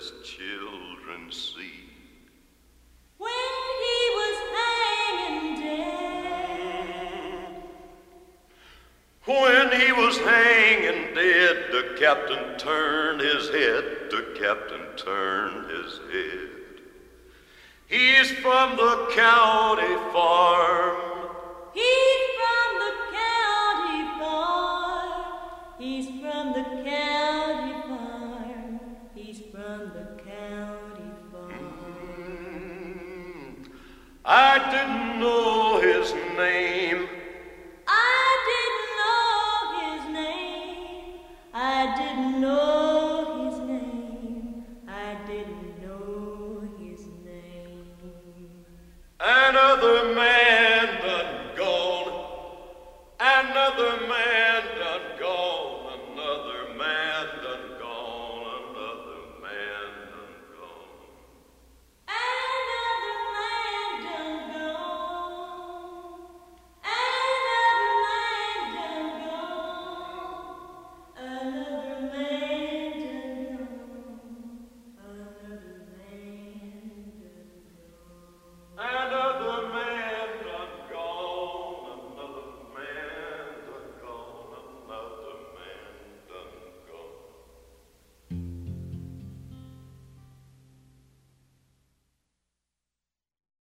his children see. When he was hanging dead. When he was hanging dead, the captain turned his head, the captain turned his head. He's from the county farm. He's from the county farm. He's from the county farm. He's from the county farm. I didn't know his name.